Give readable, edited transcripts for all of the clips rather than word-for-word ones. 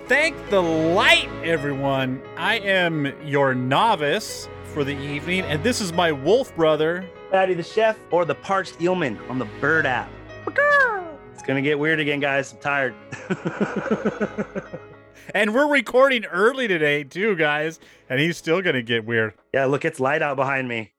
Thank the light, everyone. I am your novice for the evening, and this is my wolf brother, Patty the chef, or the parched eelman on the Bird app. It's gonna get weird again, guys. I'm tired. and we're recording early today too, guys, and he's still gonna get weird. Yeah, look, it's light out behind me.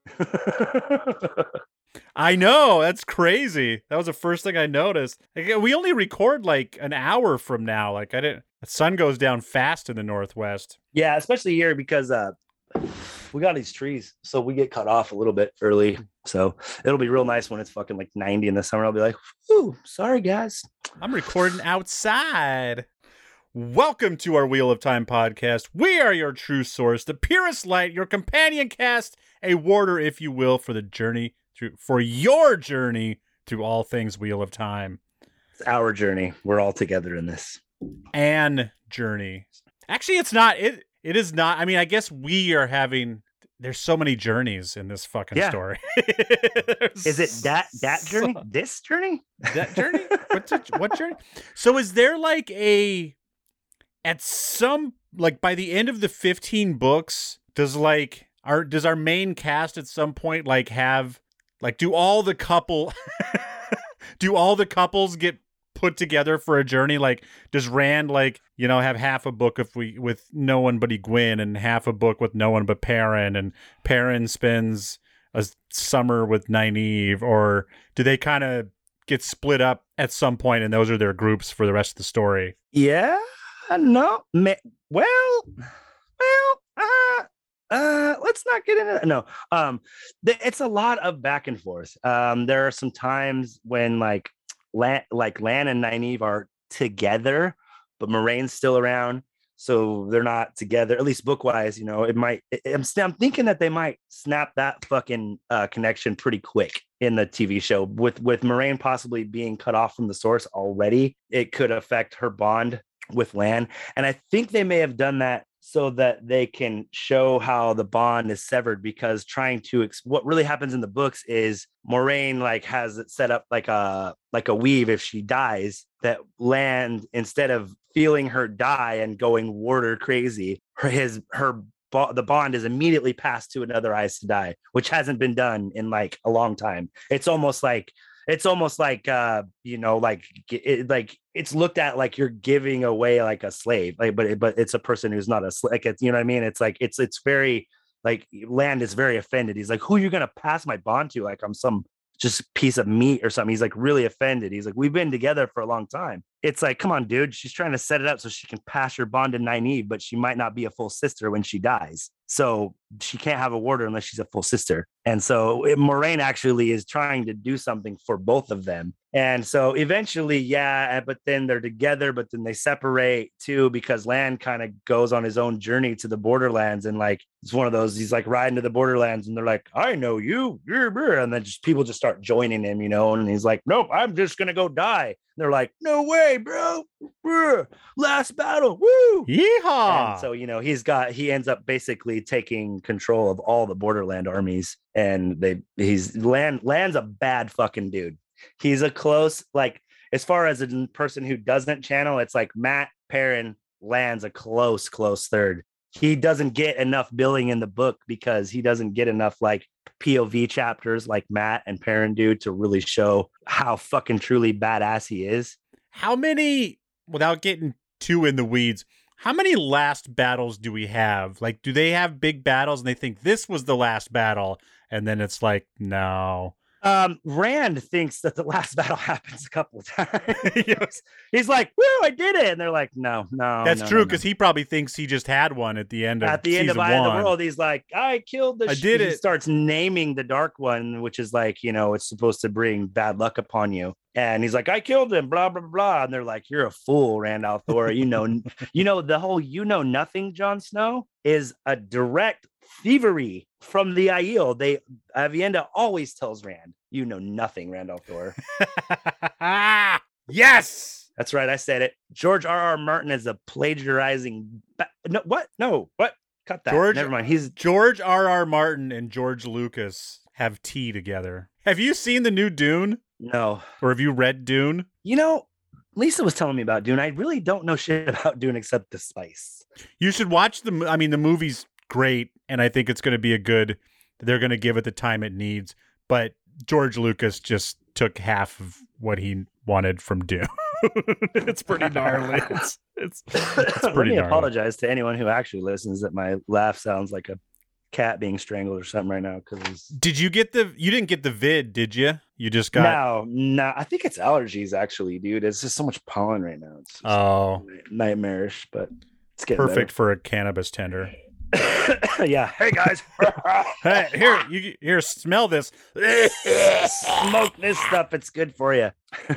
I know, that's crazy. That was the first thing I noticed. We only record like an hour from now. The sun goes down fast in the Northwest. Yeah, especially here because we got these trees, so we get cut off a little bit early. So it'll be real nice when it's fucking like 90 in the summer. I'll be like, "Ooh, sorry guys." I'm recording outside. Welcome to our Wheel of Time podcast. We are your true source, the purest light, your companion cast, a warder, if you will, for your journey through all things Wheel of Time. It's our journey. We're all together in this. An journey. Actually, it's not. It is not. I mean, I guess we are having. There's so many journeys in this fucking story. Is it that journey? This journey? That journey? What journey? So is there like by the end of the 15 books, does our main cast at some point do all the couples get put together for a journey? Like, does Rand have half a book with no one but Egwene and half a book with no one but Perrin, and Perrin spends a summer with Nynaeve, or do they kind of get split up at some point and those are their groups for the rest of the story? Yeah, no, let's not get into that. No, it's a lot of back and forth. There are some times when Lan and Nynaeve are together, but Moiraine's still around, so they're not together, at least book-wise. I'm thinking that they might snap that fucking connection pretty quick in the TV show. With Moiraine possibly being cut off from the source already, it could affect her bond with Lan, and I think they may have done that so that they can show how the bond is severed, because what really happens in the books is Moiraine has it set up like a weave. If she dies, that Lan, instead of feeling her die and going warder crazy, the bond is immediately passed to another Aes Sedai, which hasn't been done in a long time. It's almost like it's looked at like you're giving away like a slave, but it's a person who's not a slave. You know what I mean? It's very Land is very offended. He's like, who are you gonna pass my bond to? Like I'm some just piece of meat or something. He's really offended. He's like, we've been together for a long time. It's like, come on, dude. She's trying to set it up so she can pass your bond to Nynaeve, but she might not be a full sister when she dies. So she can't have a warder unless she's a full sister. And so Moiraine actually is trying to do something for both of them. And so eventually, yeah, but then they're together, but then they separate too, because Lan kind of goes on his own journey to the Borderlands. And it's one of those, he's riding to the Borderlands and they're like, I know you. And then people just start joining him, and he's like, nope, I'm just going to go die. And they're like, no way, bro. Last battle. Woo. Yeehaw. And so, he ends up basically taking control of all the Borderland armies. And Lan's a bad fucking dude. He's a close, as far as a person who doesn't channel, it's like Mat, Perrin, Lan's a close third. He doesn't get enough billing in the book because he doesn't get enough POV chapters like Mat and Perrin do to really show how fucking truly badass he is. How many, without getting too in the weeds, how many last battles do we have? Do they have big battles and they think this was the last battle? And then it's like, no. Rand thinks that the last battle happens a couple of times. He's like, "Woo, I did it!" And they're like, "No." That's true, because he probably thinks he just had one at the end of Eye of the World. He's like, "I killed the." He starts naming the Dark One, which is it's supposed to bring bad luck upon you. And he's like, "I killed him." Blah blah blah. And they're like, "You're a fool, Rand al'Thor." The whole nothing, Jon Snow, is a direct thievery from the Aiel. Aviendha always tells Rand, "You know nothing, Rand al'Thor." Yes, that's right. I said it. George R.R. Martin is a plagiarizing. What? Cut that. Never mind. George R.R. Martin and George Lucas have tea together. Have you seen the new Dune? No. Or have you read Dune? Lisa was telling me about Dune. I really don't know shit about Dune except the spice. You should watch the movie's great, and I think it's going to be they're going to give it the time it needs, but George Lucas just took half of what he wanted from Dune. It's pretty gnarly. It's Let pretty me gnarly. apologize to anyone who actually listens that my laugh sounds like a cat being strangled or something right now. Because you didn't get the vid, did you? You just got no. I think it's allergies, actually, dude. It's just so much pollen right now. It's just nightmarish, but it's getting perfect for a cannabis tender. Yeah. Hey guys. Hey, here, smell this. Smoke this stuff. It's good for you.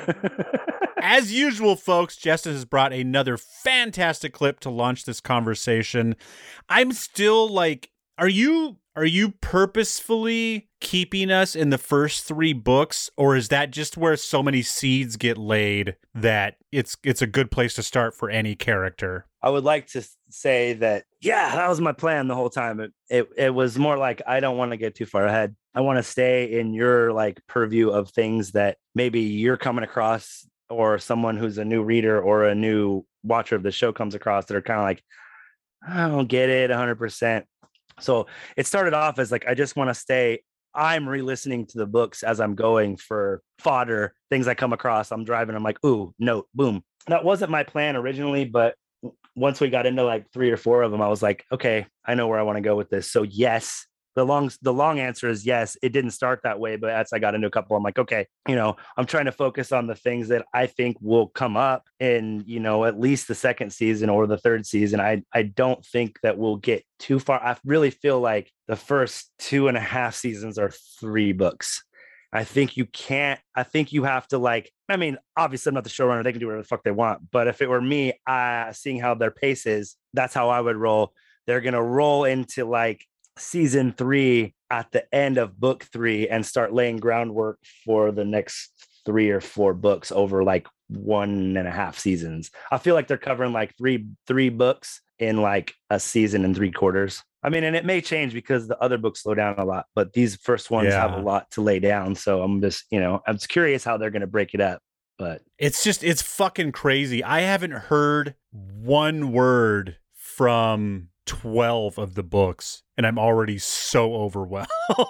As usual, folks, Justin has brought another fantastic clip to launch this conversation. I'm still like, are you purposefully keeping us in the first 3 books, or is that just where so many seeds get laid that it's a good place to start for any character? I would like to say that, yeah, that was my plan the whole time. It was more like, I don't want to get too far ahead. I want to stay in your like purview of things that maybe you're coming across, or someone who's a new reader or a new watcher of the show comes across that are kind of like, I don't get it 100%. So it started off as like, I just want to stay. I'm re-listening to the books as I'm going for fodder, things I come across. I'm driving. I'm like, ooh, note, boom. That wasn't my plan originally, but once we got into like 3 or 4 of them, I was like, okay, I know where I want to go with this. So yes, the long answer is yes. It didn't start that way, but as I got into a couple, I'm like, okay, I'm trying to focus on the things that I think will come up in, at least the second season or the third season. I don't think that we'll get too far. I really feel like the first 2.5 seasons are 3 books. I think you have to obviously I'm not the showrunner. They can do whatever the fuck they want. But if it were me, seeing how their pace is, that's how I would roll. They're going to roll into like season 3 at the end of book 3 and start laying groundwork for the next 3 or 4 books over like 1.5 seasons. I feel like they're covering like three books in like a season and 3/4. I mean, and it may change because the other books slow down a lot, but these first ones have a lot to lay down. So I'm just, I'm curious how they're going to break it up. But it's fucking crazy. I haven't heard one word from 12 of the books, and I'm already so overwhelmed.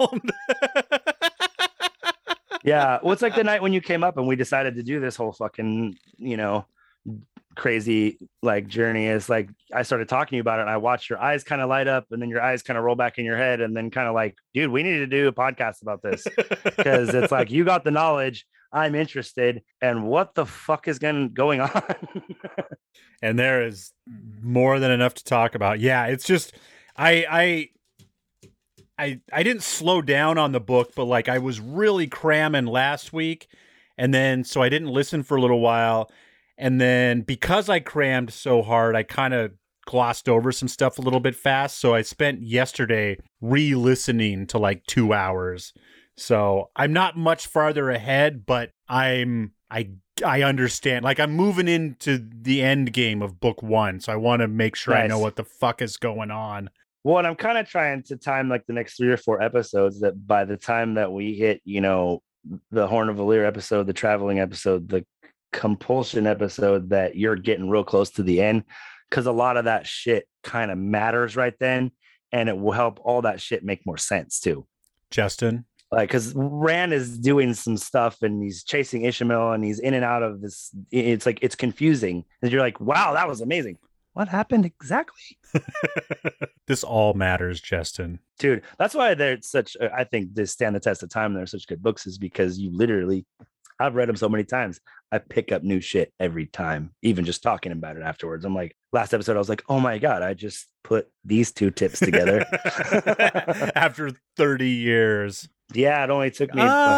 Yeah. Well, it's like the night when you came up and we decided to do this whole fucking, crazy like journey. Is like I started talking to you about it and I watched your eyes kind of light up and then your eyes kind of roll back in your head and then kind of like, dude, we need to do a podcast about this, because it's like you got the knowledge, I'm interested, and what the fuck is going on? And there is more than enough to talk about. Yeah, it's just I didn't slow down on the book, but like I was really cramming last week, and then so I didn't listen for a little while. And then because I crammed so hard, I kind of glossed over some stuff a little bit fast. So I spent yesterday re-listening to like 2 hours. So I'm not much farther ahead, but I understand. Like I'm moving into the end game of book 1. So I want to make sure I know what the fuck is going on. Well, and I'm kind of trying to time like the next 3 or 4 episodes, that by the time that we hit, the Horn of Valyr episode, the traveling episode, the compulsion episode, that you're getting real close to the end, because a lot of that shit kind of matters right then, and it will help all that shit make more sense too. Justin, like, because Rand is doing some stuff and he's chasing Ishamael and he's in and out of this. It's like it's confusing, and you're like, wow, that was amazing. What happened exactly? This all matters, Justin. Dude, that's why they're such, I think they stand the test of time. They're such good books, is because you literally, I've read them so many times. I pick up new shit every time, even just talking about it afterwards. I'm like, last episode, I was like, oh my God, I just put these 2 tips together. After 30 years. Yeah, it only took me.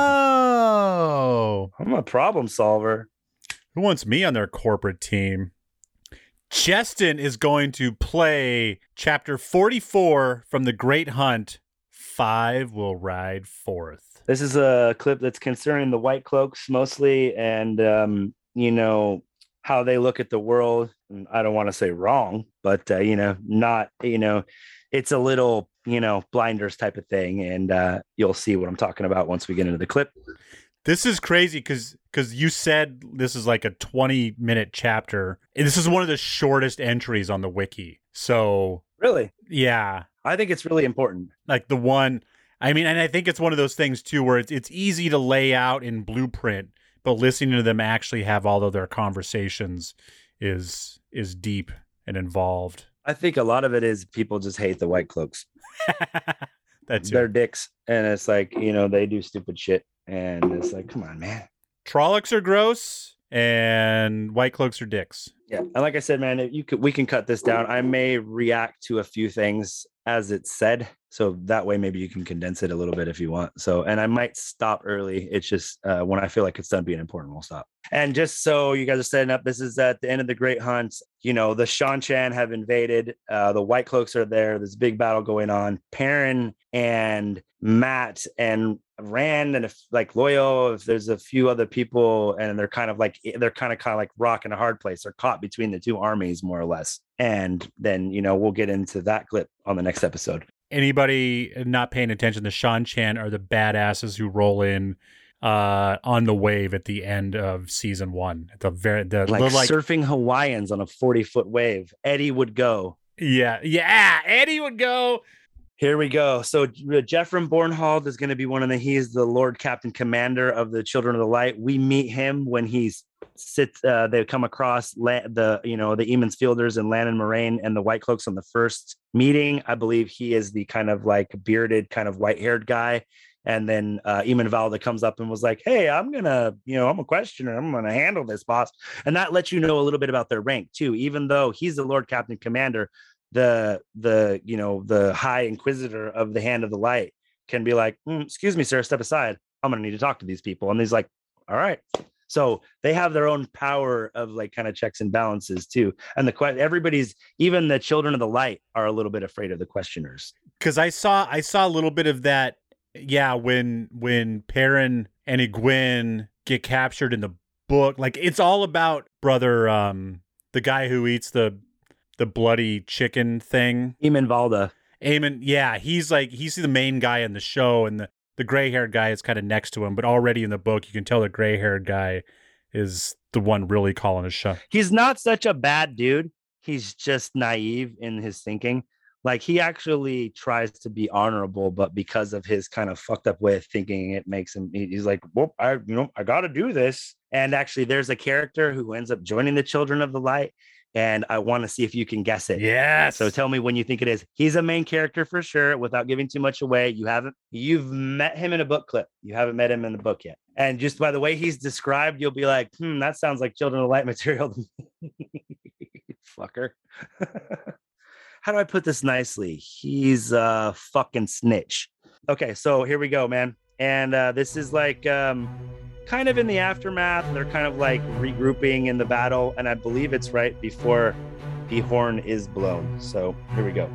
Oh. I'm a problem solver. Who wants me on their corporate team? Justin is going to play chapter 44 from The Great Hunt. 5 will ride forth. This is a clip that's concerning the White Cloaks mostly, and how they look at the world. And I don't want to say wrong, but not, it's a little, blinders type of thing, and you'll see what I'm talking about once we get into the clip. This is crazy because you said this is like a 20-minute chapter. And this is one of the shortest entries on the wiki. So Really? yeah, I think it's really important. like the one. I mean, and I think it's one of those things too where it's easy to lay out in blueprint, but listening to them actually have all of their conversations is deep and involved. I think a lot of it is people just hate the White Cloaks. They're dicks, and it's like, you know, they do stupid shit, and it's like, come on, man. Trollocs are gross and White Cloaks are dicks. Yeah, and like I said, man, we can cut this down. I may react to a few things as it's said, so that way maybe you can condense it a little bit if you want. So, and I might stop early. It's just when I feel like it's done being important, we'll stop. And just so you guys are setting up, this is at the end of the Great Hunt. You know, the Seanchan have invaded. The White Cloaks are there. There's a big battle going on. Perrin and Mat and Rand and if like Loial, if there's a few other people, and they're kind of like rock in a hard place. They're caught between the two armies, more or less. And then, you know, we'll get into that clip on the next episode. Anybody not paying attention, the Seanchan are the badasses who roll in on the wave at the end of season 1. At the like surfing Hawaiians on a 40-foot wave. Eddie would go. Yeah, Eddie would go. Here we go. So Jeffrey Bornhald is going to be he's the Lord Captain Commander of the Children of the Light. We meet him when they come across the Emond's Fielders and Lannon Moraine and the White Cloaks on the first meeting. I believe he is the kind of like bearded, kind of white-haired guy. And then Eamon Valda comes up and was like, hey, I'm a questioner. I'm going to handle this, boss. And that lets you know a little bit about their rank too. Even though he's the Lord Captain Commander, the High Inquisitor of the Hand of the Light can be like, excuse me, sir, step aside. I'm going to need to talk to these people. And he's like, all right. So they have their own power of like kind of checks and balances too. And even the Children of the Light are a little bit afraid of the questioners. Because I saw a little bit of that. Yeah, when Perrin and Egwene get captured in the book, like it's all about brother, the guy who eats the bloody chicken thing. Eamon Valda. Eamon, yeah, he's the main guy in the show, and the gray-haired guy is kind of next to him. But already in the book, you can tell the gray-haired guy is the one really calling his shot. He's not such a bad dude. He's just naive in his thinking. Like, he actually tries to be honorable, but because of his kind of fucked up way of thinking, it makes him, he's like, well, I got to do this. And actually, there's a character who ends up joining the Children of the Light, and I want to see if you can guess it. Yes. So tell me when you think it is. He's a main character for sure, without giving too much away. You've met him in a book clip. You haven't met him in the book yet. And just by the way he's described, you'll be like, that sounds like Children of the Light material. Fucker. How do I put this nicely? He's a fucking snitch. Okay, so here we go, man. And this is like kind of in the aftermath. They're kind of like regrouping in the battle. And I believe it's right before the horn is blown. So here we go.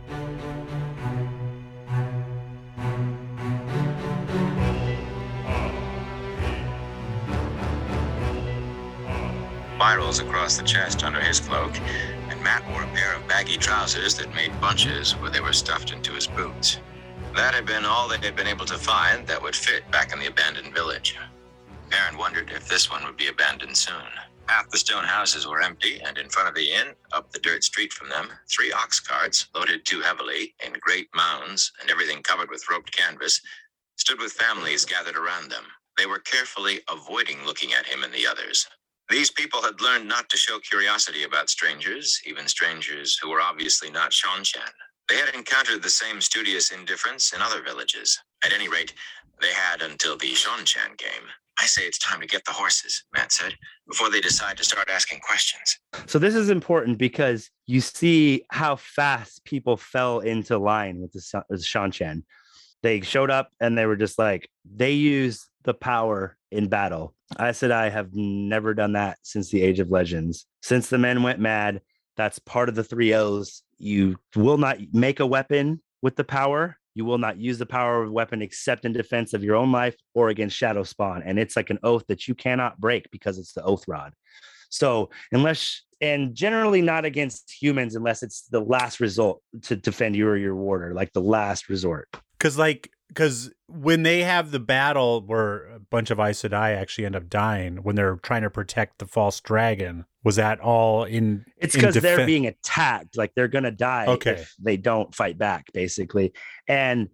Spirals across the chest under his cloak, and Mat wore a pair of baggy trousers that made bunches where they were stuffed into his boots. That had been all they had been able to find that would fit back in the abandoned village. Perrin wondered if this one would be abandoned soon. Half the stone houses were empty, and in front of the inn, up the dirt street from them, 3 ox carts, loaded too heavily, in great mounds, and everything covered with roped canvas, stood with families gathered around them. They were carefully avoiding looking at him and the others. These people had learned not to show curiosity about strangers, even strangers who were obviously not Seanchan. They had encountered the same studious indifference in other villages. At any rate, they had until the Seanchan came. I say it's time to get the horses, Mat said, before they decide to start asking questions. So this is important because you see how fast people fell into line with the Seanchan. They showed up and they were just like, they used the power in battle. I said, I have never done that since the Age of Legends. Since the men went mad, that's part of the 3 O's. You will not make a weapon with the power. You will not use the power of a weapon except in defense of your own life or against Shadow Spawn. And it's like an oath that you cannot break because it's the Oath Rod. So and generally not against humans unless it's the last result to defend you or your warder, like the last resort. Because like because when they have the battle where a bunch of Aes Sedai actually end up dying when they're trying to protect the false dragon, was that all in? It's because they're being attacked. Like they're gonna die if they don't fight back, basically. And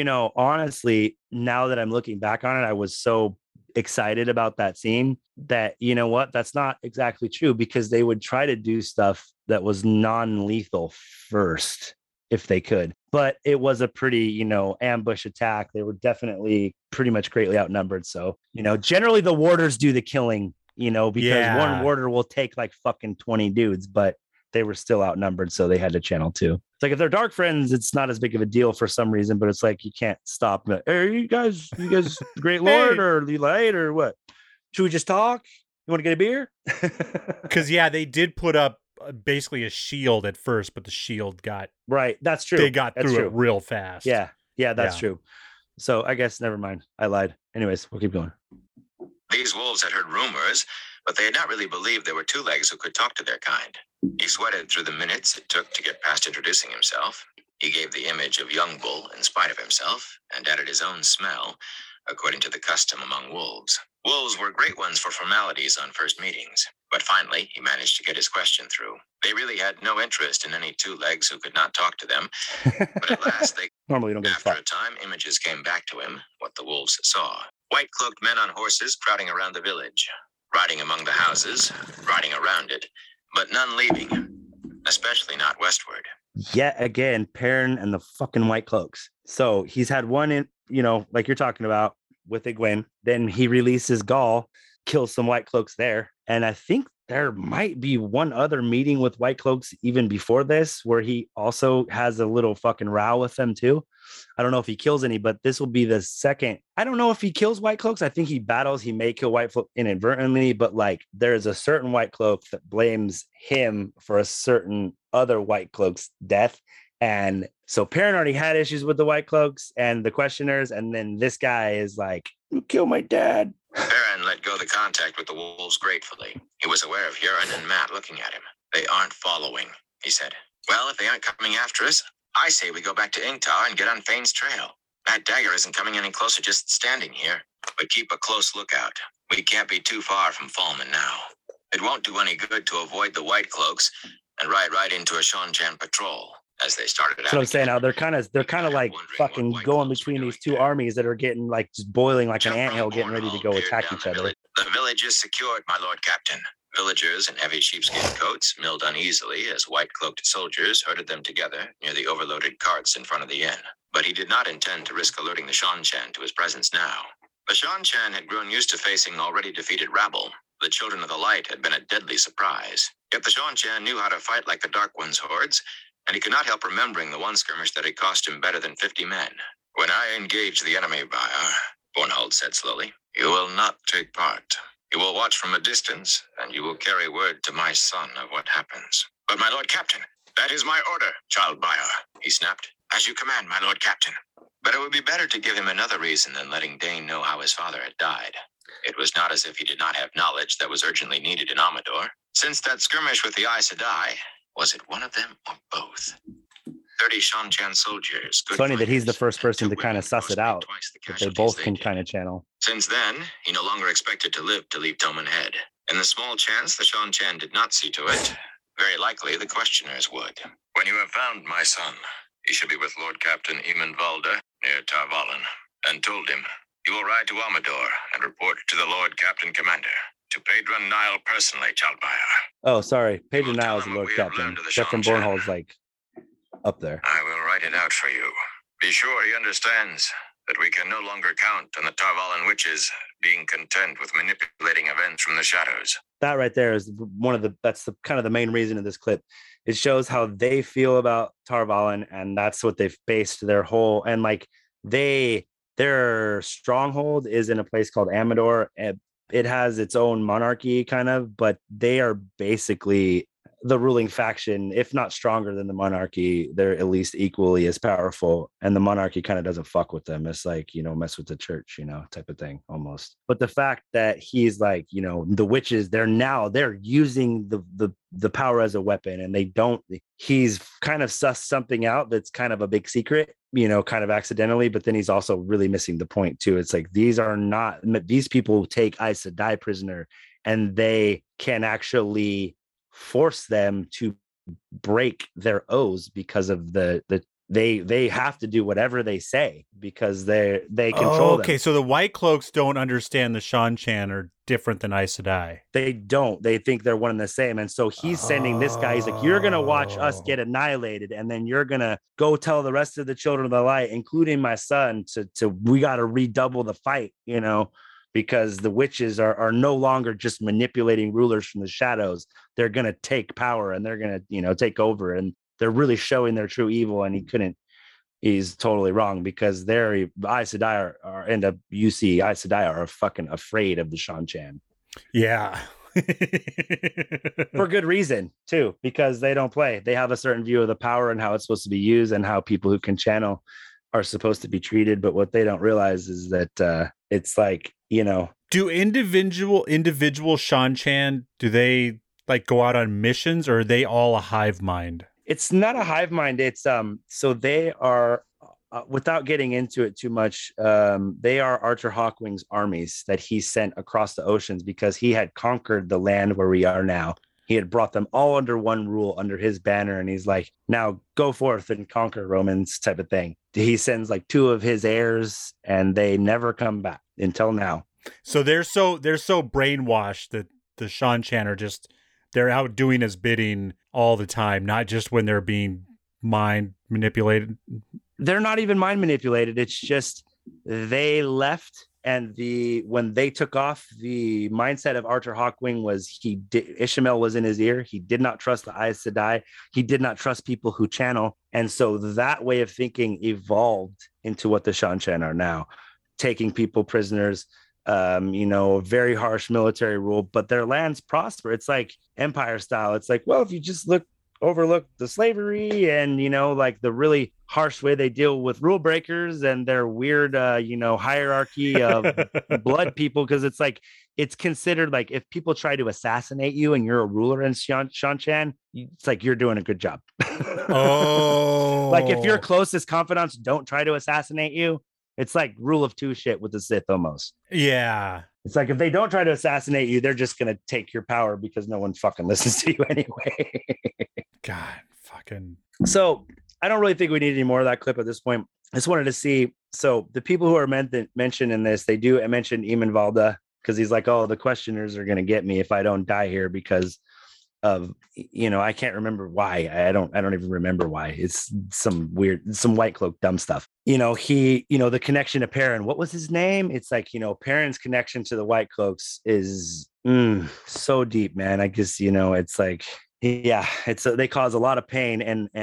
honestly, now that I'm looking back on it, I was so excited about that scene that that's not exactly true, because they would try to do stuff that was non-lethal first if they could, but it was a pretty ambush attack. They were definitely pretty much greatly outnumbered, so generally the warders do the killing, because one warder will take like fucking 20 dudes, but they were still outnumbered, so they had to channel two. It's like if they're dark friends, it's not as big of a deal for some reason, but it's like you can't stop them. Hey, you guys the Great Lord or the Light or what? Should we just talk? You want to get a beer? Because they did put up basically a shield at first, but the shield got right. That's true. They got through it real fast. Yeah, that's true. So I guess never mind. I lied. Anyways, we'll keep going. These wolves had heard rumors, but they had not really believed there were two legs who could talk to their kind. He sweated through the minutes it took to get past introducing himself. He gave the image of young bull in spite of himself and added his own smell, according to the custom among wolves. Wolves were great ones for formalities on first meetings, but finally he managed to get his question through. They really had no interest in any two legs who could not talk to them, but at last they normally don't get after a time, images came back to him, what the wolves saw. White-cloaked men on horses crowding around the village, riding among the houses, riding around it, but none leaving, especially not westward. Yet again, Perrin and the fucking White Cloaks. So he's had one in, like you're talking about with Egwene. Then he releases Gaul, kills some White Cloaks there. And I think there might be one other meeting with White Cloaks even before this, where he also has a little fucking row with them too. I don't know if he kills any, but this will be the second. I don't know if he kills White Cloaks. I think he battles. He may kill White Cloak inadvertently, but like there's a certain White Cloak that blames him for a certain other White Cloak's death. And so Perrin already had issues with the White Cloaks and the questioners. And then this guy is like, you killed my dad. Perrin let go the contact with the wolves gratefully. He was aware of Huron and Mat looking at him. They aren't following, he said. Well, if they aren't coming after us, I say we go back to Ingtar and get on Fane's trail. That dagger isn't coming any closer just standing here. But keep a close lookout. We can't be too far from Falman now. It won't do any good to avoid the White Cloaks and ride right into a Seanchan patrol as they started out. That's what I'm saying now. They're kind of like fucking going between these two armies that are getting like just boiling like an anthill, getting ready to go attack each other. The village is secured, my lord captain. Villagers in heavy sheepskin coats milled uneasily as white-cloaked soldiers herded them together near the overloaded carts in front of the inn. But he did not intend to risk alerting the Seanchan to his presence now. The Seanchan had grown used to facing already defeated rabble. The Children of the Light had been a deadly surprise. Yet the Seanchan knew how to fight like the Dark One's hordes, and he could not help remembering the one skirmish that had cost him better than 50 men. When I engage the enemy, Baer, Bornhold said slowly, you will not take part. You will watch from a distance, and you will carry word to my son of what happens. But my lord captain, that is my order, child Baer, he snapped. As you command, my lord captain. But it would be better to give him another reason than letting Dane know how his father had died. It was not as if he did not have knowledge that was urgently needed in Amador. Since that skirmish with the Aes Sedai, was it one of them or both? 30 Seanchan soldiers. It's funny that he's the first person to kind of suss it out. That they both can kind of channel. Since then, he no longer expected to live to leave Toman Head. In the small chance the Seanchan did not see to it, very likely the questioners would. When you have found my son, he should be with Lord Captain Eamon Valda near Tarvallen, and told him, you will ride to Amador and report to the Lord Captain Commander, to Pedron Nile personally, Chalbire. Oh, sorry. Pedron Nile is the Lord Captain. Jeff from Bornhold's like up there. I will write it out for you. Be sure he understands that we can no longer count on the Tarvallen witches being content with manipulating events from the shadows. That right there is that's the kind of the main reason of this clip. It shows how they feel about Tarvallen, and that's what they've based their whole, and like their stronghold is in a place called Amador. It has its own monarchy kind of, but they are basically the ruling faction, if not stronger than the monarchy, they're at least equally as powerful. And the monarchy kind of doesn't fuck with them. It's like, mess with the church, type of thing almost. But the fact that he's like, the witches, they're using the power as a weapon, and he's kind of sussed something out that's kind of a big secret, kind of accidentally, but then he's also really missing the point too. It's like, these people take Aes Sedai prisoner, and they can actually force them to break their oaths because of they have to do whatever they say because they control them. Okay, so the White Cloaks don't understand the Shan-Chan are different than Aes Sedai. They don't. They think they're one and the same. And so he's sending this guy. He's like, you're going to watch us get annihilated, and then you're going to go tell the rest of the children of the light, including my son, to we got to redouble the fight, because the witches are no longer just manipulating rulers from the shadows. They're going to take power, and they're going to, take over, and they're really showing their true evil. And he's totally wrong, because Aes Sedai Aes Sedai are fucking afraid of the Shan-Chan. Yeah. For good reason too, because they don't play. They have a certain view of the power and how it's supposed to be used and how people who can channel are supposed to be treated. But what they don't realize is that it's like, do individual Shan-Chan, do they like go out on missions, or are they all a hive mind? It's not a hive mind. It's so they are, without getting into it too much, they are Archer Hawkwing's armies that he sent across the oceans because he had conquered the land where we are now. He had brought them all under one rule, under his banner, and he's like, now go forth and conquer Romans, type of thing. He sends like 2 of his heirs, and they never come back until now. So they're so brainwashed that the Shan-Chan are just, they're out doing his bidding all the time, not just when they're being mind manipulated. They're not even mind manipulated. It's just they left, and when they took off, the mindset of Archer Hawkwing was Ishmael was in his ear. He did not trust the Aes Sedai. He did not trust people who channel. And so that way of thinking evolved into what the Shan-Chan are now, taking people prisoners, very harsh military rule, but their lands prosper. It's like empire style. It's like, well, if you just overlook the slavery and, like the really harsh way they deal with rule breakers and their weird, hierarchy of blood people. Cause it's like, it's considered like if people try to assassinate you and you're a ruler in Shan-Chan, it's like, you're doing a good job. Oh, like if your closest confidants don't try to assassinate you, it's like rule of 2 shit with the Sith almost. Yeah. It's like if they don't try to assassinate you, they're just going to take your power because no one fucking listens to you anyway. God, fucking. So I don't really think we need any more of that clip at this point. I just wanted to see. So the people who are mentioned in this, they do mention Eamon Valda because he's like, oh, the questioners are going to get me if I don't die here because of, I can't remember why. I don't even remember why. It's some White Cloak dumb stuff. The connection to Perrin, what was his name? It's like, Perrin's connection to the White Cloaks is so deep, man. I guess, it's like, yeah, they cause a lot of pain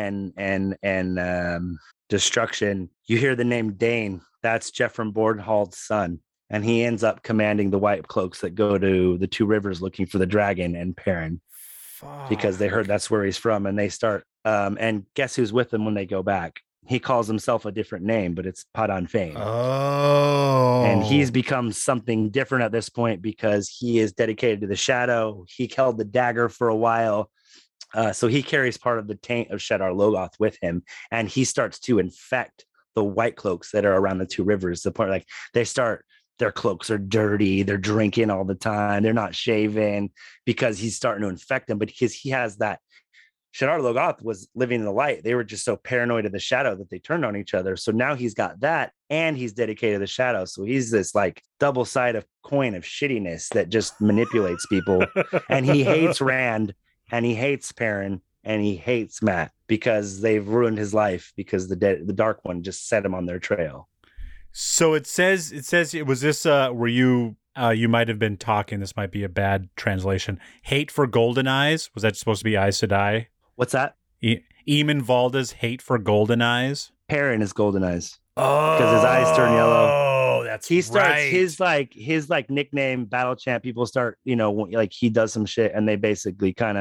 and destruction. You hear the name Dane, that's Jeffrey Bornhald's son. And he ends up commanding the White Cloaks that go to the 2 rivers looking for the dragon and Perrin. Because they heard that's where he's from, and they start and guess who's with them when they go back? He calls himself a different name, but it's Padan Fain. Oh, and he's become something different at this point because he is dedicated to the shadow. He held the dagger for a while, so he carries part of the taint of Shadar Logoth with him, and he starts to infect the White Cloaks that are around the 2 rivers. The point, like their cloaks are dirty. They're drinking all the time. They're not shaving because he's starting to infect them. But because he has that, Shadar Logoth was living in the light. They were just so paranoid of the shadow that they turned on each other. So now he's got that, and he's dedicated to the shadow. So he's this like double side of coin of shittiness that just manipulates people. And he hates Rand, and he hates Perrin, and he hates Mat because they've ruined his life because the Dark One just set him on their trail. So it says it was this where you might have been talking, this might be a bad translation. Hate for Golden Eyes, was that supposed to be Aes Sedai? What's that? Eamon Valda's hate for Golden Eyes. Perrin is Golden Eyes. Oh, because his eyes turn yellow. Oh, that's he starts right. his nickname Battle Champ. People start, like he does some shit, and they basically kind of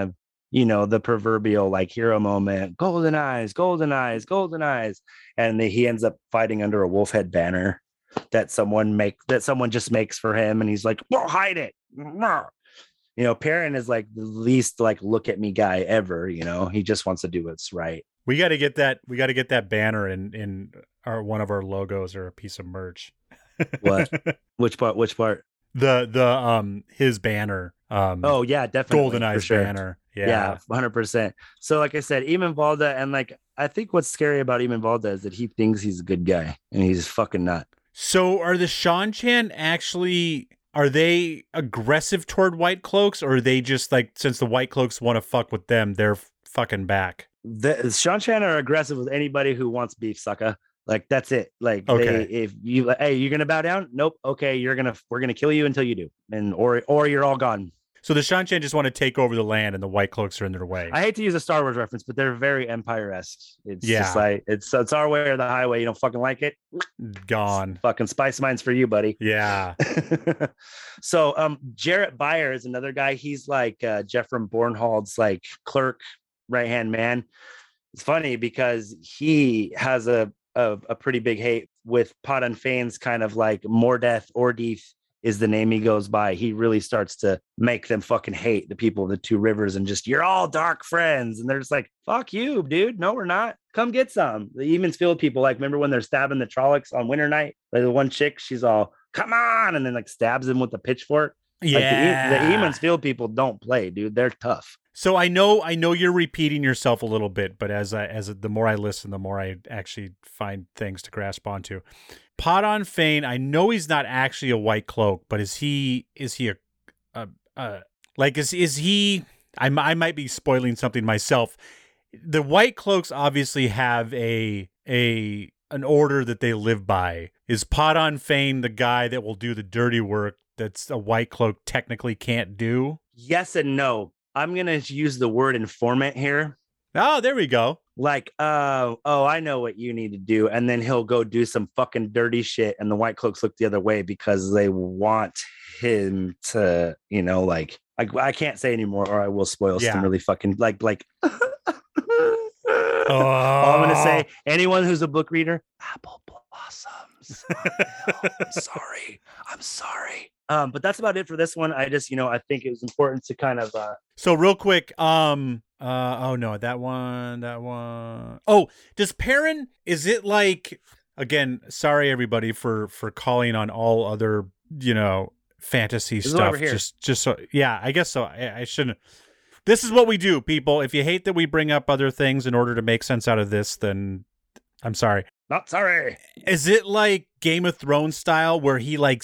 the proverbial like hero moment, golden eyes, golden eyes, golden eyes. And he ends up fighting under a wolf head banner that someone just makes for him. And he's like, well, hide it. Perrin is like the least like look at me guy ever. He just wants to do what's right. We got to get that banner in one of our logos or a piece of merch. What? Which part? The his banner. Oh yeah, definitely. Golden Eyes banner. Yeah, 100%. So like I said, Eamon Valda, and like I think what's scary about Eamon Valda is that he thinks he's a good guy and he's fucking not. So are the Seanchan actually, are they aggressive toward White Cloaks, or are they just like, since the White Cloaks want to fuck with them, they're fucking back? The Seanchan are aggressive with anybody who wants beef, sucker. Like that's it. Like, okay. If you, hey, you're gonna bow down? Nope. Okay, we're gonna kill you until you do, and or you're all gone. So the Seanchan just want to take over the land, and the White Cloaks are in their way. I hate to use a Star Wars reference, but they're very Empire-esque. It's just like it's our way or the highway. You don't fucking like it? Gone. Fucking spice mines for you, buddy. Yeah. So Jarrett Beyer is another guy. He's like Jeffrey Bornhold's like clerk, right-hand man. It's funny because he has a pretty big hate with Padan Fane's kind of like Mordeth Ordeith is the name he goes by. He really starts to make them fucking hate the people of the Two Rivers and just, you're all dark friends. And they're just like, fuck you, dude. No, we're not. Come get some. The Emond's Field people, like, remember when they're stabbing the Trollocs on Winter Night? Like the one chick, she's all, come on. And then like stabs him with the pitchfork. Yeah. Like, the Emond's Field people don't play, dude. They're tough. So I know you're repeating yourself a little bit, but as the more I listen, the more I actually find things to grasp onto. Padan Fane, I know he's not actually a White Cloak, but is he I might be spoiling something myself. The White Cloaks obviously have an order that they live by. Is Padan Fane the guy that will do the dirty work that's a White Cloak technically can't do? Yes and no. I'm going to use the word informant here. Oh, there we go. Like, I know what you need to do. And then he'll go do some fucking dirty shit. And the White Cloaks look the other way because they want him to, like, I can't say anymore or I will spoil some really fucking like. All I'm going to say, anyone who's a book reader, apple blossoms. I'm sorry. But that's about it for this one. I just, I think it was important to kind of. So real quick, oh no, that one. Oh, does Perrin? Is it like, again? Sorry everybody for calling on all other fantasy stuff. Just so, yeah, I guess so. I shouldn't. This is what we do, people. If you hate that we bring up other things in order to make sense out of this, then I'm sorry. Not sorry. Is it like Game of Thrones style where he like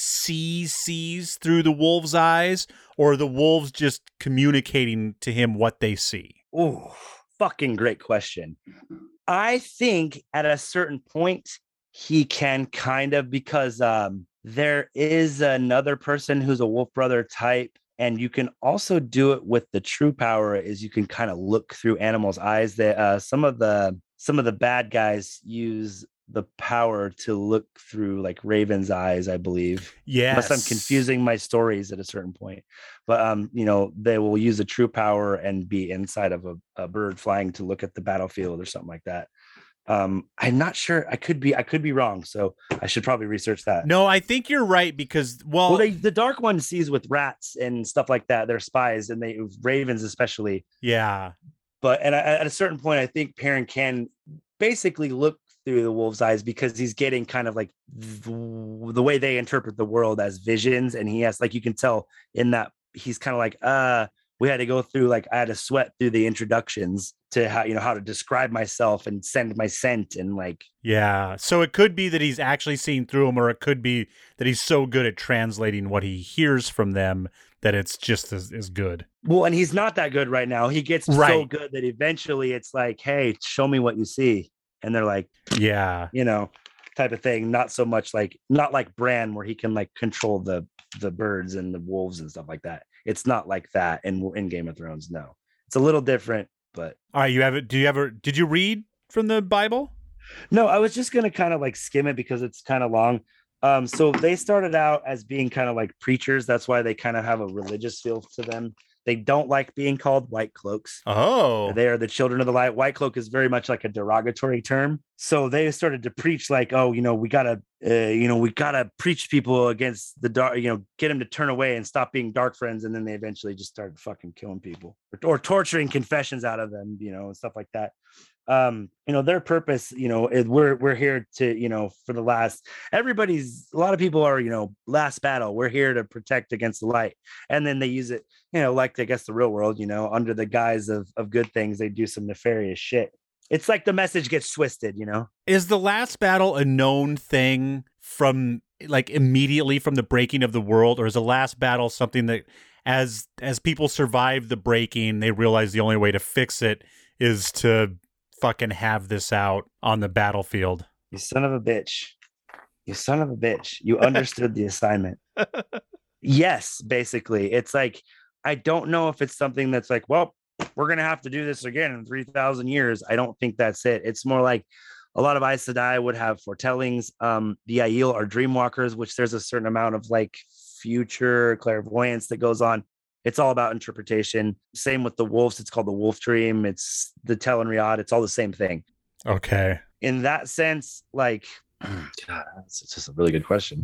sees through the wolves' eyes, or are the wolves just communicating to him what they see? Oh, fucking great question. I think at a certain point he can kind of, because there is another person who's a wolf brother type. And you can also do it with the true power is you can kind of look through animals' eyes. That some of the bad guys use the power to look through like Raven's eyes, I believe. Yes. Unless I'm confusing my stories at a certain point. But they will use a true power and be inside of a bird flying to look at the battlefield or something like that. I'm not sure. I could be wrong. So I should probably research that. No, I think you're right because, the Dark One sees with rats and stuff like that. They're spies and ravens especially. Yeah. But at a certain point, I think Perrin can basically look through the wolf's eyes because he's getting kind of like the way they interpret the world as visions. And he has, like, you can tell in that he's kind of like, we had to go through, like, I had to sweat through the introductions to how to describe myself and send my scent and like. Yeah. So it could be that he's actually seeing through them, or it could be that he's so good at translating what he hears from them that it's just as good. Well, and he's not that good right now. He gets so good that eventually it's like, hey, show me what you see. And they're like, yeah, type of thing. Not so much not like Bran where he can like control the birds and the wolves and stuff like that. It's not like that in Game of Thrones. No, it's a little different, but. All right. Did you read from the Bible? No, I was just going to kind of like skim it because it's kind of long. So they started out as being kind of like preachers. That's why they kind of have a religious feel to them. They don't like being called white cloaks. Oh. They are the children of the light. White cloak is very much like a derogatory term. So they started to preach like, oh, we gotta preach people against the dark, get them to turn away and stop being dark friends. And then they eventually just started fucking killing people or torturing confessions out of them, and stuff like that. Their purpose, is we're here to, for the last, a lot of people are, last battle. We're here to protect against the light. And then they use it, like I guess the real world, under the guise of good things, they do some nefarious shit. It's like the message gets twisted, Is the last battle a known thing from like immediately from the breaking of the world, or is the last battle something that as people survive the breaking, they realize the only way to fix it is to fucking have this out on the battlefield? You son of a bitch. You understood the assignment. Yes, basically. It's like, I don't know if it's something that's like, well, we're going to have to do this again in 3,000 years. I don't think that's it. It's more like a lot of Aes Sedai would have foretellings. The Aiel are dreamwalkers, which there's a certain amount of like future clairvoyance that goes on. It's all about interpretation. Same with the wolves. It's called the wolf dream. It's the Tel'aran'rhiod. It's all the same thing. Okay. In that sense, like, God, that's just a really good question.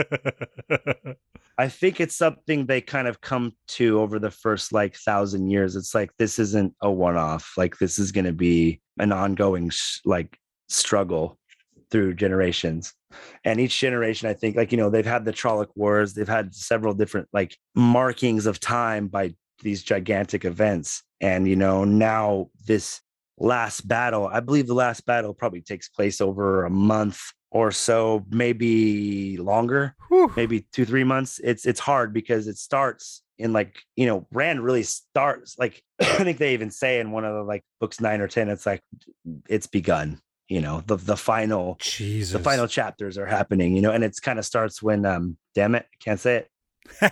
I think it's something they kind of come to over the first like 1,000 years. It's like, this isn't a one-off. Like, this is going to be an ongoing struggle through generations. And each generation, I think, like, they've had the Trolloc Wars. They've had several different like markings of time by these gigantic events. And, now this last battle, I believe the last battle probably takes place over a month or so, maybe longer. Whew. Maybe 2-3 months. It's hard because it starts in like, Rand really starts like, I think they even say in one of the like books 9 or 10, it's like, it's begun, the final, Jesus. the final chapters are happening, and it's kind of starts when, damn it, I can't say it.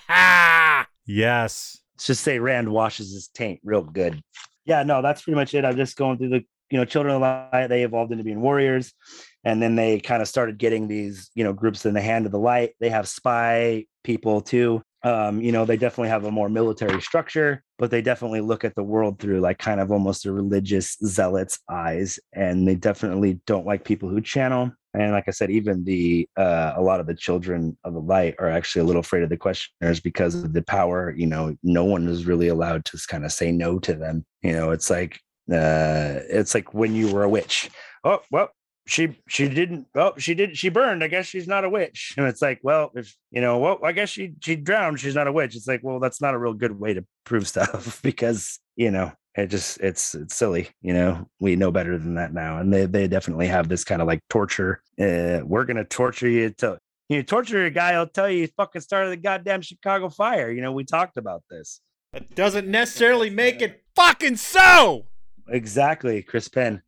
Yes. Let's just say Rand washes his taint real good. Yeah, no, that's pretty much it. I'm just going through the, Children of the Light. They evolved into being warriors. And then they kind of started getting these, groups in the Hand of the Light. They have spy people too. They definitely have a more military structure, but they definitely look at the world through like kind of almost a religious zealot's eyes. And they definitely don't like people who channel. And like I said, even a lot of the Children of the Light are actually a little afraid of the questioners because of the power. No one is really allowed to kind of say no to them. It's like when you were a witch. Oh, well, she burned. I guess she's not a witch. And it's like, well, if I guess she drowned. She's not a witch. It's like, well, that's not a real good way to prove stuff because, it's silly. We know better than that now. And they definitely have this kind of like torture. We're going to torture you till you torture a guy. I'll tell you, he fucking started the goddamn Chicago fire. We talked about this. That doesn't necessarily make it fucking so. Exactly. Chris Penn.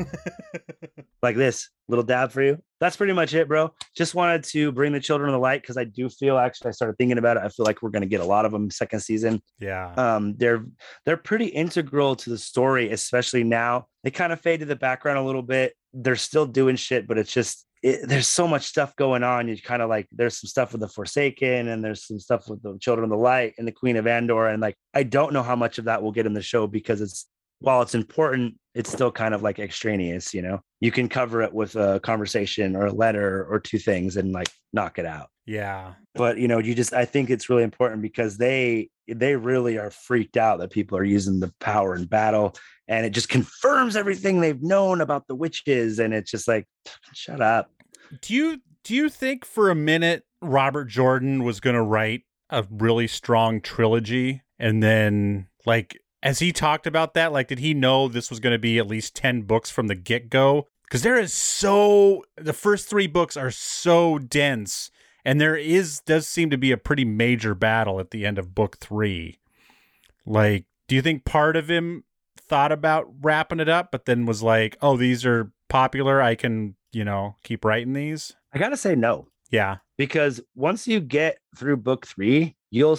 Like this little dab for you. That's pretty much it, bro. Just wanted to bring the Children of the Light because I do feel, actually I started thinking about it, I feel like we're going to get a lot of them second season. Yeah. They're pretty integral to the story, especially now. They kind of fade to the background a little bit. They're still doing shit, but it's just there's so much stuff going on. You kind of like, there's some stuff with the Forsaken and there's some stuff with the Children of the Light and the Queen of Andor, and like I don't know how much of that we'll get in the show because while it's important, it's still kind of like extraneous. You can cover it with a conversation or a letter or 2 things and like knock it out. Yeah. But I think it's really important because they really are freaked out that people are using the power in battle, and it just confirms everything they've known about the witches. And it's just like, shut up. Do you think for a minute Robert Jordan was going to write a really strong trilogy, and then like, as he talked about that, like, did he know this was going to be at least 10 books from the get-go? Because the first 3 books are so dense, and does seem to be a pretty major battle at the end of book 3. Like, do you think part of him thought about wrapping it up, but then was like, oh, these are popular, I can, keep writing these? I gotta say no. Yeah. Because once you get through book 3, you'll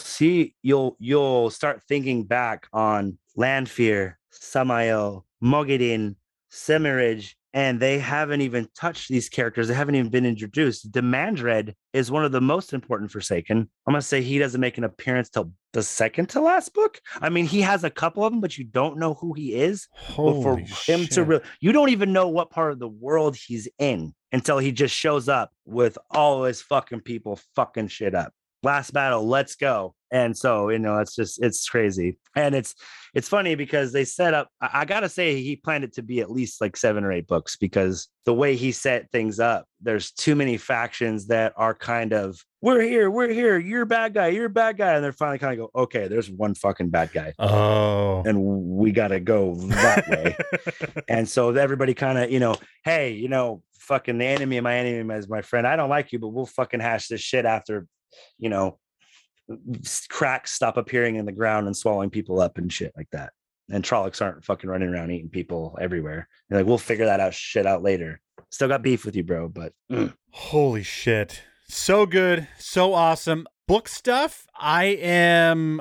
start thinking back on Lanfear, Samael, Moghedin, Semirhage, and they haven't even touched these characters. They haven't even been introduced. Demandred is one of the most important Forsaken. I'm going to say he doesn't make an appearance till the second to last book. I mean, he has a couple of them, but you don't know who he is. Holy him shit. to really, you don't even know what part of the world he's in until he just shows up with all his fucking people fucking shit up. Last battle, let's go. And so, it's crazy. And it's funny because they set up, I gotta say, he planned it to be at least like 7 or 8 books, because the way he set things up, there's too many factions that are kind of, we're here, you're a bad guy, and they're finally kind of go, okay, there's one fucking bad guy. Oh. And we gotta go that way. And so everybody kind of, hey, fucking the enemy of my enemy is my friend. I don't like you, but we'll fucking hash this shit after, cracks stop appearing in the ground and swallowing people up and shit like that. And Trollocs aren't fucking running around eating people everywhere. They're like, we'll figure that out later. Still got beef with you, bro, but Holy shit. So good. So awesome. Book stuff. I am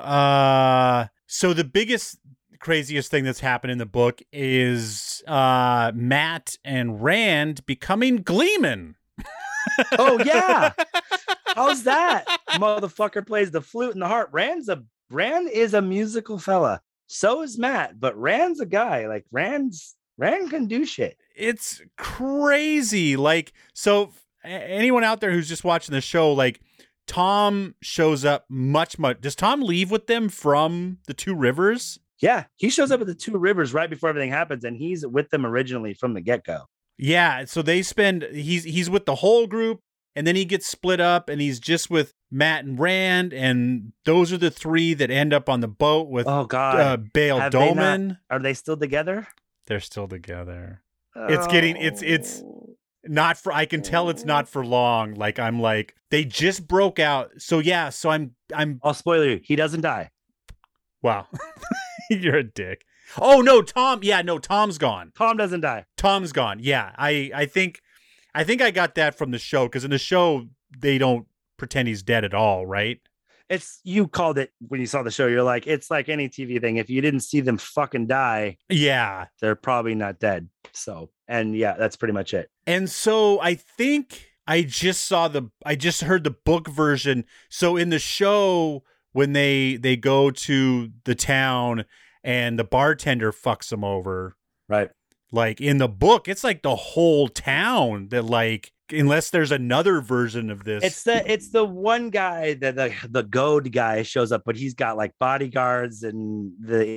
so the biggest, craziest thing that's happened in the book is Matt and Rand becoming Gleeman. Oh yeah. How's that? Motherfucker plays the flute and the harp. Rand is a musical fella. So is Matt, but Rand's a guy. Like Rand can do shit. It's crazy. Like, so anyone out there who's just watching the show, like Tom shows up much. Does Tom leave with them from the Two Rivers? Yeah, he shows up at the Two Rivers right before everything happens, and he's with them originally from the get-go. Yeah, so he's with the whole group, and then he gets split up, and he's just with Matt and Rand, and those are the 3 that end up on the boat with Bail Domon. Are they still together? They're still together. It's not for, I can tell it's not for long. Like, I'm like, they just broke out. So yeah, so I'm I'll spoil you. He doesn't die. Wow. You're a dick. Oh no, Tom. Yeah, no, Tom's gone. Tom doesn't die. Tom's gone. Yeah, I think I got that from the show, because in the show they don't pretend he's dead at all, right? You called it when you saw the show. You're like, it's like any TV thing. If you didn't see them fucking die, yeah, they're probably not dead. So, and yeah, that's pretty much it. And so I think I just heard the book version. So in the show, when they go to the town and the bartender fucks them over, right? Like in the book, it's like the whole town that, like, unless there's another version of this. It's the one guy that the goad guy shows up, but he's got like bodyguards and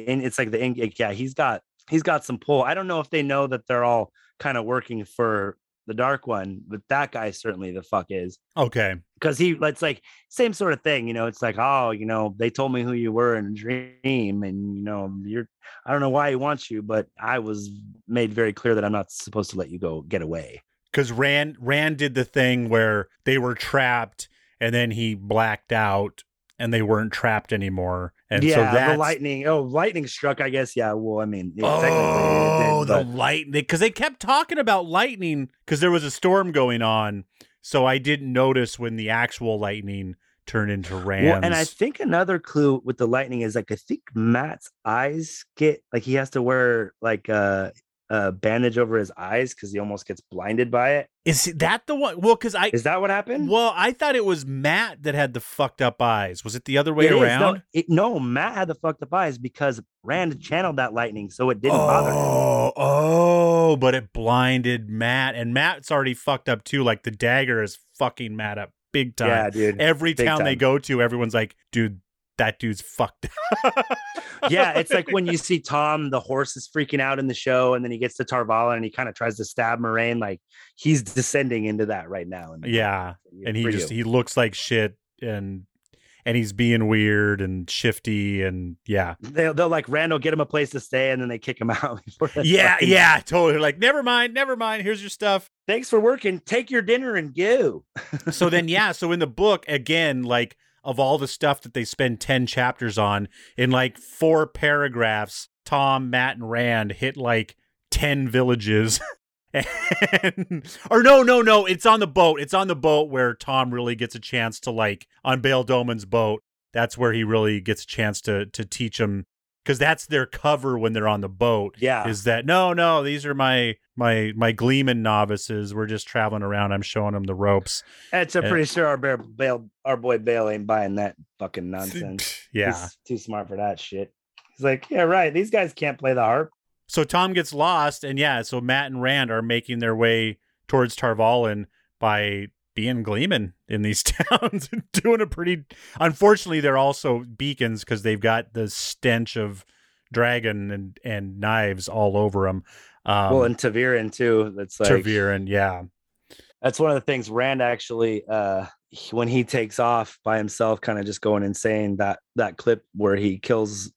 he's got some pull. I don't know if they know that they're all kind of working for the Dark One, but that guy certainly the fuck is. Okay. Because it's like same sort of thing, it's like, oh, they told me who you were in a dream, and I don't know why he wants you, but I was made very clear that I'm not supposed to let you go get away. Because Rand did the thing where they were trapped, and then he blacked out, and they weren't trapped anymore. And so that's the lightning struck, I guess. Yeah, well, I mean, technically it did, the lightning, because they kept talking about lightning because there was a storm going on. So I didn't notice when the actual lightning turned into Rand's. Well, and I think another clue with the lightning is, like, I think Matt's eyes get, like, he has to wear like a bandage over his eyes because he almost gets blinded by it. Is that the one? Well, is that what happened? Well, I thought it was Matt that had the fucked up eyes. Was it the other way around? No, Matt had the fucked up eyes because Rand channeled that lightning, so it didn't bother him. Oh, but it blinded Matt, and Matt's already fucked up too. Like, the dagger is fucking Matt up big time. Yeah, dude. Every town they go to, everyone's like, dude, that dude's fucked. Yeah, it's like when you see Tom, the horse is freaking out in the show, and then he gets to Tarvalin and he kind of tries to stab Moraine. Like, he's descending into that right now. Yeah, and he looks like shit, and he's being weird and shifty, and yeah. They'll like, Randall get him a place to stay, and then they kick him out. Yeah, totally. Like, never mind. Here's your stuff. Thanks for working. Take your dinner and go. So then, so in the book, again, like, of all the stuff that they spend 10 chapters on, in like 4 paragraphs, Tom, Matt, and Rand hit like 10 villages. No, it's on the boat. It's on the boat where Tom really gets a chance to, like, on Bail Domon's boat. That's where he really gets a chance to teach him because that's their cover when they're on the boat. Yeah. Is that no, these are my Gleeman novices. We're just traveling around. I'm showing them the ropes. I'm pretty sure our boy Bale ain't buying that fucking nonsense. Yeah. He's too smart for that shit. He's like, yeah, right. These guys can't play the harp. So Tom gets lost, and so Matt and Rand are making their way towards Tarvalin by being Gleeman in these towns and doing a pretty. Unfortunately, they're also beacons because they've got the stench of dragon and knives all over them. Well, and Taviran too. That's like Taviran, yeah. That's one of the things Rand actually, when he takes off by himself, kind of just going insane. That clip where he kills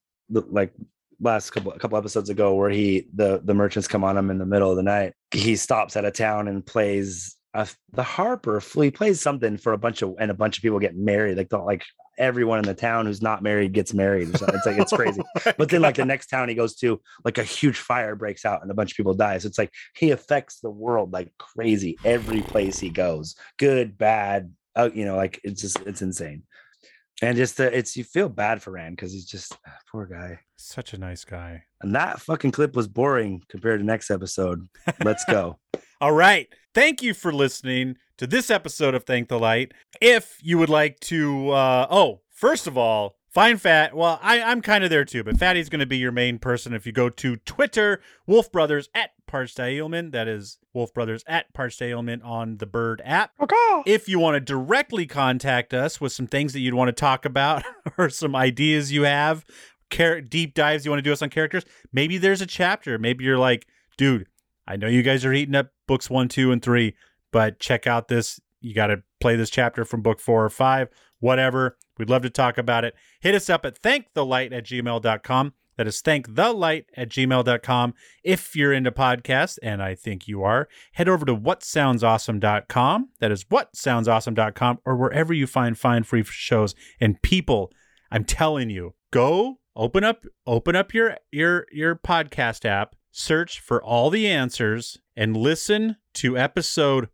last couple episodes ago, where the merchants come on him in the middle of the night. He stops at a town and plays the harp, or he plays something for a bunch of people get married. Like everyone in the town who's not married gets married. It's like it's crazy. But then like the next town he goes to, like a huge fire breaks out and a bunch of people die. So it's like he affects the world like crazy every place he goes, good, bad. Like it's insane. And just you feel bad for Rand because he's just poor guy. Such a nice guy. And that fucking clip was boring compared to next episode. Let's go. All right. Thank you for listening to this episode of Thank the Light. If you would like to, first of all, find Fat. Well, I'm kind of there too, but Fatty's going to be your main person. If you go to Twitter, Wolf Brothers @ParchdAilman. That is Wolf Brothers @ParchdAilman on the Bird app. Okay. If you want to directly contact us with some things that you'd want to talk about or some ideas you have, deep dives you want to do us on characters, maybe there's a chapter. Maybe you're like, dude, I know you guys are eating up books 1, 2, and 3, but check out this. You got to play this chapter from book 4 or 5, whatever. We'd love to talk about it. Hit us up at thankthelight@gmail.com. That is thankthelight@gmail.com. If you're into podcasts, and I think you are, head over to whatsoundsawesome.com. That is whatsoundsawesome.com, or wherever you find free shows. And people, I'm telling you, go open up your podcast app, search for All the Answers, and listen to episode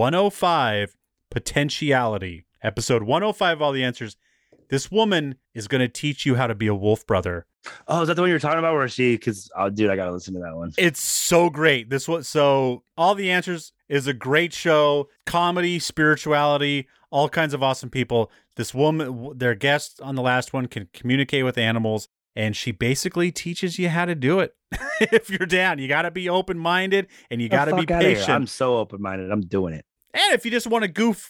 105, Potentiality. Episode 105, All the Answers. This woman is going to teach you how to be a wolf brother. Oh, is that the one you were talking about? Dude, I got to listen to that one. It's so great. So All the Answers is a great show. Comedy, spirituality, all kinds of awesome people. This woman, their guest on the last one, can communicate with animals, and she basically teaches you how to do it. If you're down, you got to be open-minded and you got to be patient. I'm so open-minded. I'm doing it. And if you just want to goof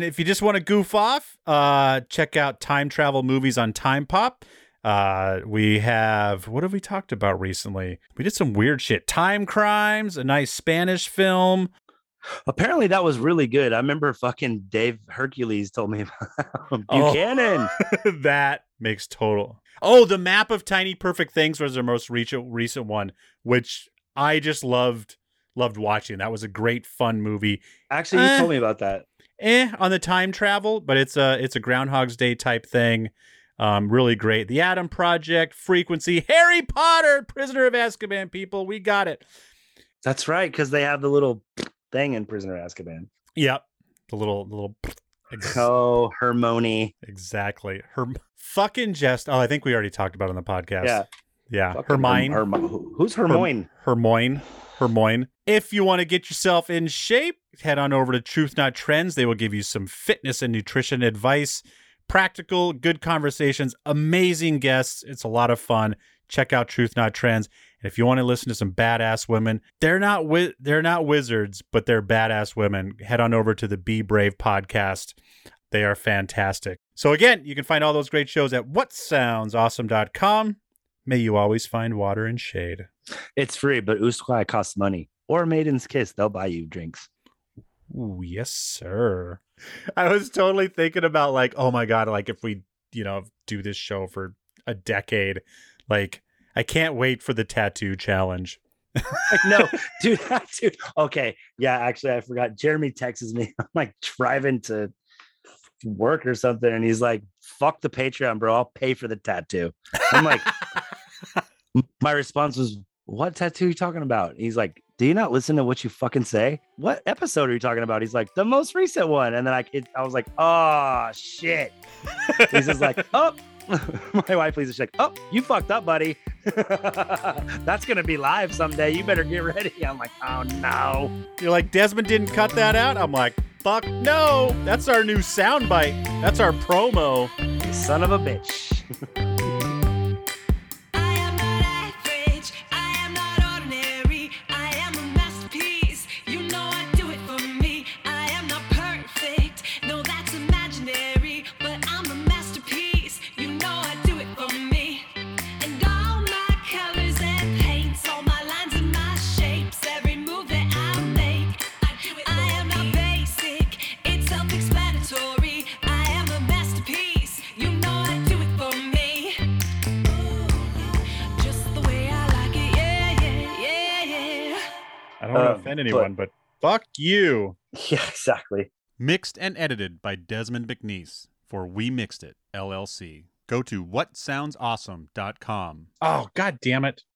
off, check out Time Travel Movies on Time Pop. We have, what have we talked about recently? We did some weird shit. Time Crimes, a nice Spanish film. Apparently that was really good. I remember fucking Dave Hercules told me about Buchanan. That makes total. Oh, The Map of Tiny Perfect Things was their most recent one, which I just loved watching. That was a great, fun movie. Actually, you told me about that. On the time travel, but it's a Groundhog's Day type thing. Really great. The Adam Project, Frequency, Harry Potter, Prisoner of Azkaban. People, we got it. That's right, because they have the little thing in Prisoner of Azkaban. Yep, the little. Oh, Hermione. Exactly. Fucking just. Oh, I think we already talked about it on the podcast. Yeah. Hermione. Who's Hermione? Hermione. If you want to get yourself in shape, head on over to Truth Not Trends. They will give you some fitness and nutrition advice. Practical, good conversations, amazing guests. It's a lot of fun. Check out Truth Not Trends. And if you want to listen to some badass women, they're not wizards, but they're badass women. Head on over to the Be Brave podcast. They are fantastic. So again, you can find all those great shows at whatsoundsawesome.com. May you always find water and shade. It's free, but Usquai costs money. Or Maiden's Kiss, they'll buy you drinks. Ooh, yes, sir. I was totally thinking about like, oh my God, like if we, do this show for a decade, like I can't wait for the tattoo challenge. No, dude. Okay. Yeah, actually, I forgot. Jeremy texts me. I'm like driving to work or something. And he's like, fuck the Patreon, bro. I'll pay for the tattoo. I'm like, my response was, what tattoo are you talking about? He's like, do you not listen to what you fucking say? What episode are you talking about? He's like, the most recent one. And then I was like, oh, shit. He's just like, oh, My wife Lisa's like, oh, you fucked up, buddy. That's gonna be live someday. You better get ready. I'm like, oh no. You're like, Desmond didn't cut that out? I'm like, fuck no. That's our new soundbite. That's our promo. You son of a bitch. I don't want to offend anyone, but fuck you. Yeah, exactly. Mixed and edited by Desmond McNeese for We Mixed It, LLC. Go to whatsoundsawesome.com. Oh, god damn it.